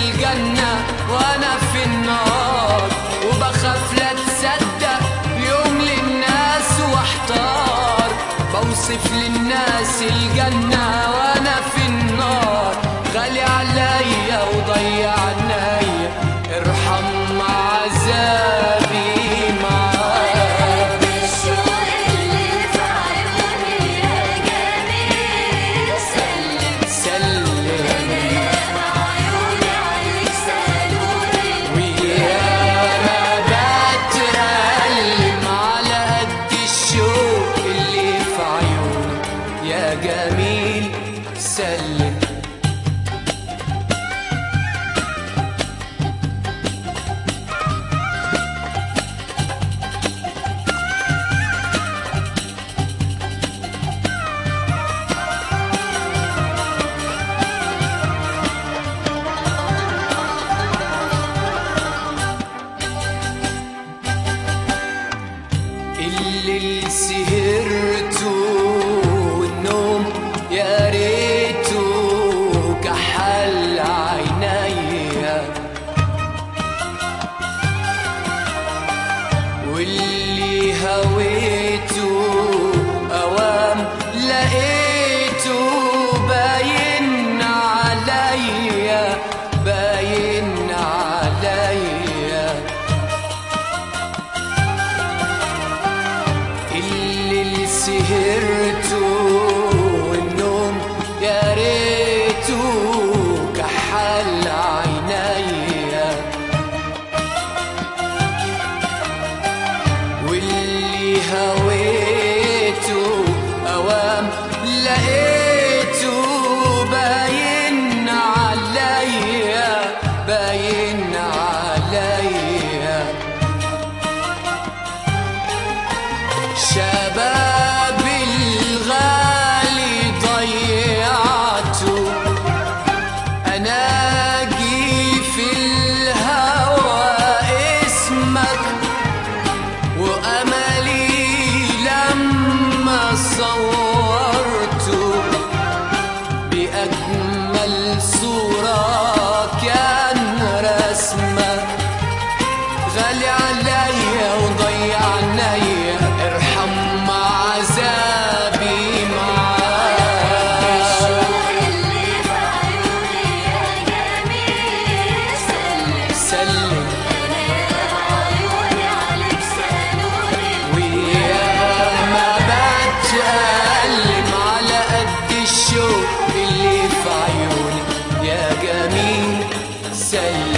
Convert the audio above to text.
الجنة وانا في النار، وبخاف لا تصدق يوم للناس واحتار. بوصف للناس الجنة وانا في النار، غالي عليا وضيع عينيا، ارحم عذابي معاك. بالشوق اللي في عيوني يا جميل سلم سلم عيوني عليك سالوني، وياما بتألم على قد الشوق اللي في عيوني يا جميل سلم. الليل سهرته والنوم يا ريته كحل عينيا، واللي هويته اوام لقيته باين عليا، باين عليا. اللي سهرته والنوم يا ريته كحل عينيا، واللي هويته اوام لقيته باين عليا، باين عليا. شبابي الغالي ضيعته، أناجي في الهوى اسمك، وأملي لما صورته بأجمل صورة كان رسمك، غالي عليا وضيع عينيا، ارحم عذابي معاك. بالشوق اللي في عيوني يا جميل سلم سلم عيوني عليك سالوني، وياما بتألم على قد الشوق اللي في عيوني يا جميل سلم.